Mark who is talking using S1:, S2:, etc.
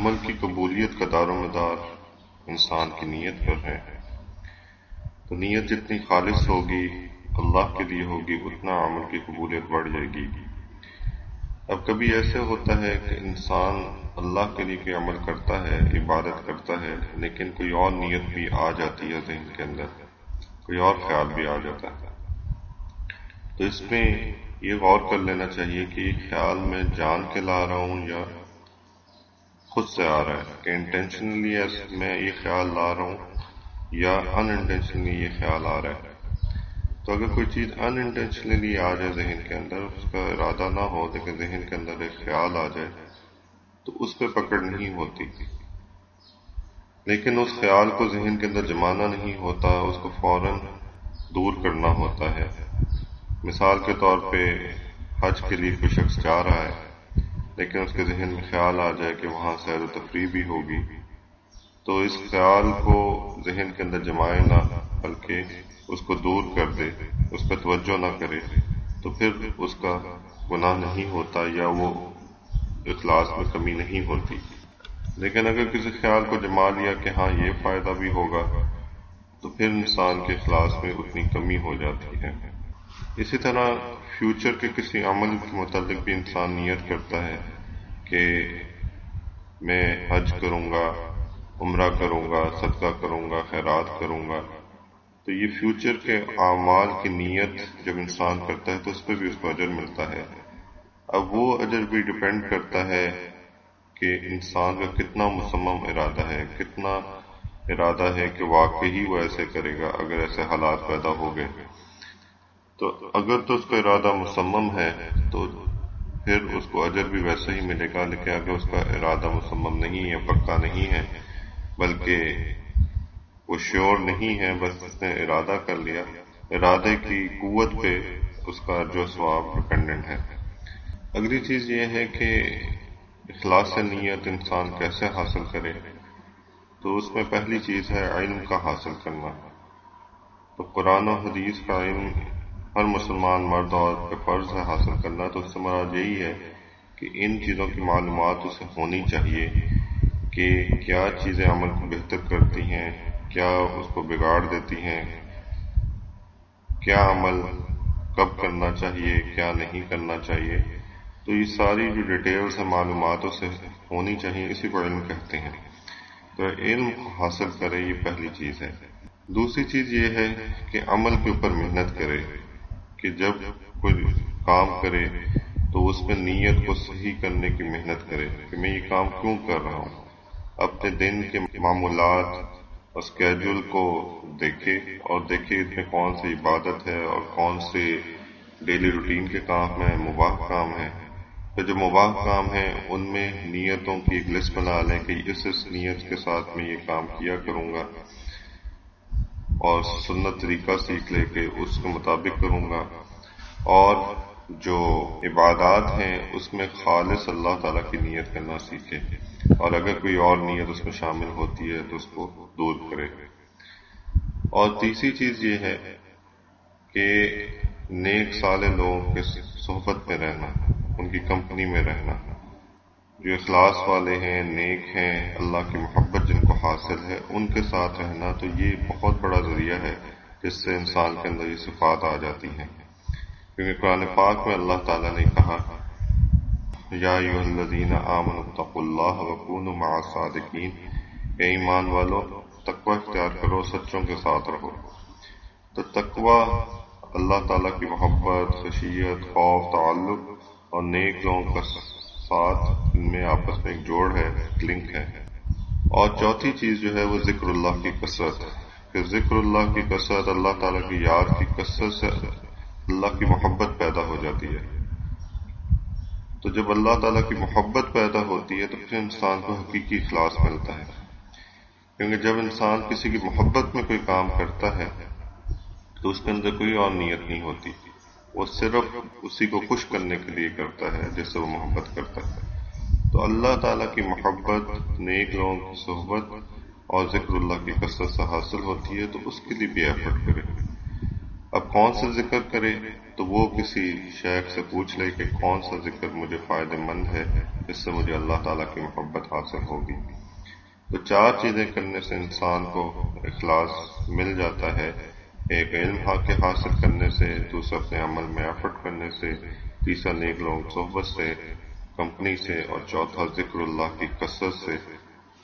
S1: عمل کی قبولیت کا دار و مدار انسان کی نیت پر ہے، تو نیت جتنی خالص ہوگی، اللہ کے لیے ہوگی، اتنا عمل کی قبولیت بڑھ جائے گی۔ اب کبھی ایسے ہوتا ہے کہ انسان اللہ کے لیے کوئی عمل کرتا ہے، عبادت کرتا ہے، لیکن کوئی اور نیت بھی آ جاتی ہے ذہن کے اندر، کوئی اور خیال بھی آ جاتا ہے۔ تو اس میں یہ غور کر لینا چاہیے کہ یہ خیال میں جان کے لا رہا ہوں یا خود سے آ رہا ہے، کہ انٹینشنلی میں یہ خیال لا رہا ہوں یا ان انٹینشنلی یہ خیال آ رہا ہے۔ تو اگر کوئی چیز ان انٹینشنلی آ جائے ذہن کے اندر، اس کا ارادہ نہ ہو لیکن ذہن کے اندر ایک خیال آ جائے، تو اس پہ پکڑ نہیں ہوتی، لیکن اس خیال کو ذہن کے اندر جمانا نہیں ہوتا، اس کو فوراً دور کرنا ہوتا ہے۔ مثال کے طور پہ حج کے لیے کوئی شخص جا رہا ہے، لیکن اس کے ذہن میں خیال آ جائے کہ وہاں سیر و تفریح بھی ہوگی، تو اس خیال کو ذہن کے اندر جمائے نہ، بلکہ اس کو دور کر دے، اس پہ توجہ نہ کرے، تو پھر اس کا گناہ نہیں ہوتا یا وہ اخلاص میں کمی نہیں ہوتی۔ لیکن اگر کسی خیال کو جما لیا کہ ہاں یہ فائدہ بھی ہوگا، تو پھر انسان کے اخلاص میں اتنی کمی ہو جاتی ہے۔ اسی طرح فیوچر کے کسی عمل کے متعلق بھی انسان نیت کرتا ہے کہ میں حج کروں گا، عمرہ کروں گا، صدقہ کروں گا، خیرات کروں گا، تو یہ فیوچر کے اعمال کی نیت جب انسان کرتا ہے تو اس پہ بھی اس کو اجر ملتا ہے۔ اب وہ اجر بھی ڈیپینڈ کرتا ہے کہ انسان کا کتنا مصمم ارادہ ہے، کتنا ارادہ ہے کہ واقعی وہ ایسے کرے گا اگر ایسے حالات پیدا ہو گئے۔ تو اگر تو اس کا ارادہ مصمم ہے تو پھر اس کو اجر بھی ویسا ہی ملے گا، لیکن اگر اس کا ارادہ مصمم نہیں ہے، پکا نہیں ہے، بلکہ وہ شیور نہیں ہے، بس اس نے ارادہ کر لیا، ارادے کی قوت پہ اس کا جو ثواب ڈپینڈنٹ ہے۔ اگلی چیز یہ ہے کہ اخلاص نیت انسان کیسے حاصل کرے، تو اس میں پہلی چیز ہے علم کا حاصل کرنا۔ تو قرآن و حدیث کا علم ہر مسلمان مرد اور پہ فرض ہے حاصل کرنا۔ تو اس سے مراد یہی ہے کہ ان چیزوں کی معلومات اسے ہونی چاہیے کہ کیا چیزیں عمل کو بہتر کرتی ہیں، کیا اس کو بگاڑ دیتی ہیں، کیا عمل کب کرنا چاہیے، کیا نہیں کرنا چاہیے۔ تو یہ ساری جو ڈیٹیلز ہیں معلومات اسے ہونی چاہیے، اسی کو علم کہتے ہیں۔ تو علم حاصل کرے، یہ پہلی چیز ہے۔ دوسری چیز یہ ہے کہ عمل کے اوپر محنت کرے، کہ جب کوئی کام کرے تو اس میں نیت کو صحیح کرنے کی محنت کرے کہ میں یہ کام کیوں کر رہا ہوں۔ اپنے دن کے معمولات اور اسکیجول کو دیکھے اور دیکھے اس میں کون سی عبادت ہے اور کون سے ڈیلی روٹین کے کام ہیں، مباح کام ہیں۔ پھر جو مباح کام ہیں ان میں نیتوں کی ایک لسٹ بنا لیں کہ اس نیت کے ساتھ میں یہ کام کیا کروں گا، اور سنت طریقہ سیکھ لے کے اس کے مطابق کروں گا۔ اور جو عبادات ہیں اس میں خالص اللہ تعالیٰ کی نیت کرنا سیکھے، اور اگر کوئی اور نیت اس میں شامل ہوتی ہے تو اس کو دور کرے۔ اور تیسری چیز یہ ہے کہ نیک صالح لوگوں کے صحبت میں رہنا، ان کی کمپنی میں رہنا، جو اخلاص والے ہیں، نیک ہیں، اللہ کی محبت جن کو حاصل ہے، ان کے ساتھ رہنا۔ تو یہ بہت بڑا ذریعہ ہے جس سے انسان کے اندر یہ صفات آ جاتی ہیں، کیونکہ قرآن پاک میں اللہ تعالیٰ نے کہا یا ایھا الذین آمنوا اتقوا اللہ وکونوا مع الصادقین، اے ایمان والو تقوی اختیار کرو، سچوں کے ساتھ رہو۔ تو تقوی اللہ تعالیٰ کی محبت، خشیت، خوف، تعلق اور نیک لوگوں کا ساتھ، ان میں آپس میں ایک جوڑ ہے، ایک لنک ہے۔ اور چوتھی چیز جو ہے وہ ذکر اللہ کی کثرت، کہ ذکر اللہ کی کثرت، اللہ تعالیٰ کی یاد کی کثرت سے اللہ کی محبت پیدا ہو جاتی ہے۔ تو جب اللہ تعالیٰ کی محبت پیدا ہوتی ہے تو پھر انسان کو حقیقی اخلاص ملتا ہے، کیونکہ جب انسان کسی کی محبت میں کوئی کام کرتا ہے تو اس کے اندر کوئی اور نیت نہیں ہوتی، وہ صرف اسی کو خوش کرنے کے لیے کرتا ہے جس سے وہ محبت کرتا ہے۔ تو اللہ تعالیٰ کی محبت، نیک لوگوں کی صحبت اور ذکر اللہ کی کثرت سے حاصل ہوتی ہے، تو اس کے لیے بھی ایفرٹ کرے۔ اب کون سا ذکر کرے تو وہ کسی شیخ سے پوچھ لے کہ کون سا ذکر مجھے فائدہ مند ہے، جس سے مجھے اللہ تعالیٰ کی محبت حاصل ہوگی۔ تو چار چیزیں کرنے سے انسان کو اخلاص مل جاتا ہے، ایک علم کے حاصل کرنے سے، دوسرا اپنے عمل میں ایفرٹ کرنے سے، تیسرا نیک لوگ صحبت سے، کمپنی سے، اور چوتھا ذکر اللہ کی کثرت سے